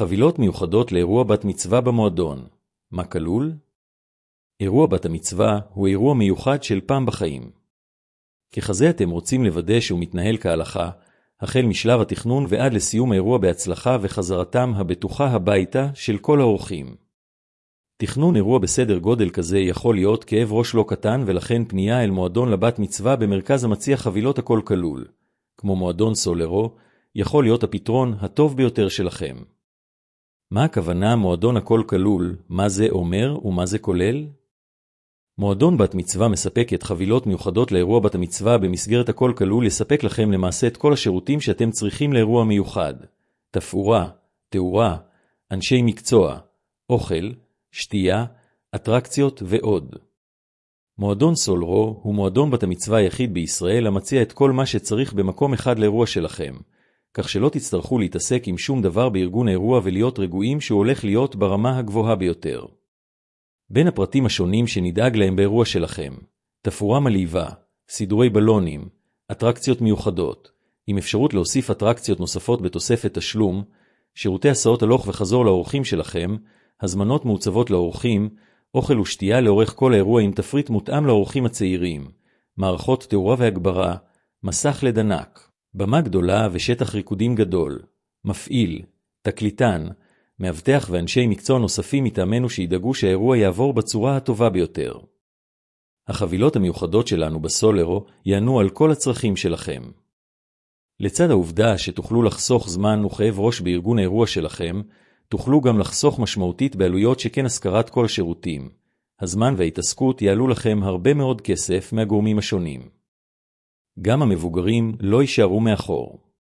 חבילות מיוחדות לאירוע בת מצווה במועדון. מה כלול? אירוע בת המצווה הוא אירוע מיוחד של פעם בחיים. ככזה אתם רוצים לוודא שהוא מתנהל כהלכה, החל משלב התכנון ועד לסיום האירוע בהצלחה וחזרתם הבטוחה הביתה של כל האורחים. תכנון אירוע בסדר גודל כזה יכול להיות כאב ראש לא קטן, ולכן פנייה אל מועדון לבת מצווה במרכז המציע חבילות הכל כלול, כמו מועדון סולרו, יכול להיות הפתרון הטוב ביותר שלכם. מה הכוונה מועדון הכל כלול? מה זה אומר ומה זה כולל? מועדון בת מצווה מספק את חבילות מיוחדות לאירוע בת המצווה. במסגרת הכל כלול יספק לכם למעשה את כל השירותים שאתם צריכים לאירוע מיוחד: תפאורה, תאורה, אנשי מקצוע, אוכל, שתייה, אטרקציות ועוד. מועדון סולרו הוא מועדון בת המצווה היחיד בישראל המציע את כל מה שצריך במקום אחד לאירוע שלכם, כך שלא תצטרכו להתעסק עם שום דבר בארגון האירוע ולהיות רגועים שהוא הולך להיות ברמה הגבוהה ביותר. בין הפרטים השונים שנדאג להם באירוע שלכם: תפאורה מלהיבה, סידורי בלונים, אטרקציות מיוחדות, עם אפשרות להוסיף אטרקציות נוספות בתוספת תשלום, שירותי הסעות הלוך וחזור לאורחים שלכם, הזמנות מעוצבות לאורחים, אוכל ושתייה לאורך כל האירוע עם תפריט מותאם לאורחים הצעירים, מערכות תאורה והגברה, מסך לד ענק, במה גדולה ושטח ריקודים גדול, מפעיל, תקליטן, מאבטח ואנשי מקצוע נוספים מטעמנו שידאגו שהאירוע יעבור בצורה הטובה ביותר. החבילות המיוחדות שלנו בסולרו יענו על כל הצרכים שלכם. לצד העובדה שתוכלו לחסוך זמן וכאב ראש בארגון האירוע שלכם, תוכלו גם לחסוך משמעותית בעלויות שכן השכרת כל השירותים. הזמן וההתעסקות יעלו לכם הרבה מאוד כסף מהגורמים השונים. גם המבוגרים לא יישארו מאחור.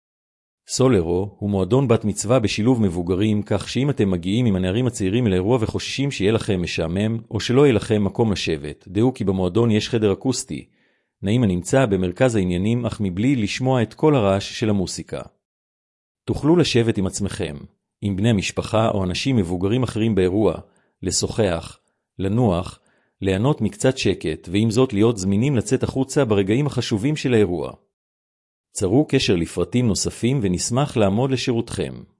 סולרו הוא מועדון בת מצווה בשילוב מבוגרים, כך שאם אתם מגיעים עם הנערים הצעירים אל האירוע וחוששים שיהיה לכם משעמם או שלא יהיה לכם מקום לשבת, דעו כי במועדון יש חדר אקוסטי, נעים הנמצא במרכז העניינים אך מבלי לשמוע את כל הרעש של המוסיקה. תוכלו לשבת עם עצמכם, עם בני משפחה או אנשים מבוגרים אחרים באירוע, לשוחח, לנוח, ליהנות מקצת שקט, ועם זאת להיות זמינים לצאת החוצה ברגעים החשובים של האירוע. צרו קשר לפרטים נוספים ונשמח לעמוד לשירותכם.